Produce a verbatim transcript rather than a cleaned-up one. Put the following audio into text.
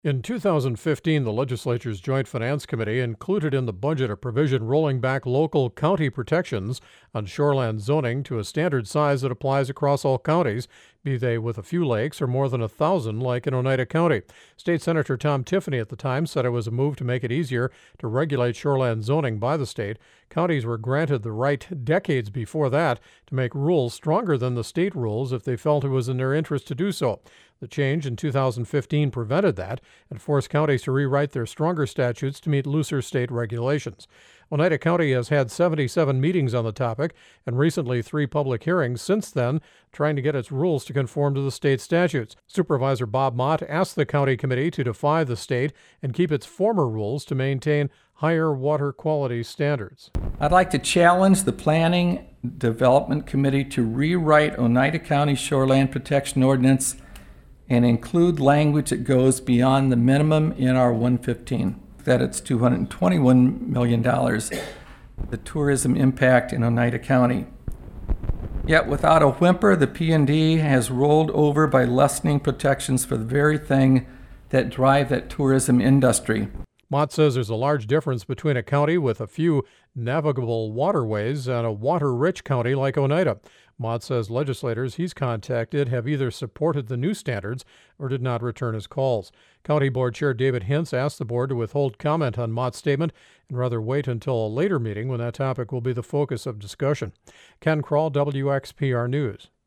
In two thousand fifteen, the legislature's Joint Finance Committee included in the budget a provision rolling back local county protections on shoreland zoning to a standard size that applies across all counties, be they with a few lakes or more than a thousand like in Oneida County. State Senator Tom Tiffany at the time said it was a move to make it easier to regulate shoreland zoning by the state. Counties were granted the right decades before that to make rules stronger than the state rules if they felt it was in their interest to do so. The change in two thousand fifteen prevented that and forced counties to rewrite their stronger statutes to meet looser state regulations. Oneida County has had seventy-seven meetings on the topic and recently three public hearings since then, trying to get its rules to conform to the state statutes. Supervisor Bob Mott asked the county committee to defy the state and keep its former rules to maintain higher water quality standards. I'd like to challenge the Planning Development Committee to rewrite Oneida County Shoreland Protection Ordinance and include language that goes beyond the minimum in our one fifteen, that it's two hundred twenty-one million dollars, the tourism impact in Oneida County. Yet without a whimper, the P and D has rolled over by lessening protections for the very thing that drive that tourism industry. Mott says there's a large difference between a county with a few navigable waterways and a water-rich county like Oneida. Mott says legislators he's contacted have either supported the new standards or did not return his calls. County Board Chair David Hintz asked the board to withhold comment on Mott's statement and rather wait until a later meeting when that topic will be the focus of discussion. Ken Kroll, W X P R News.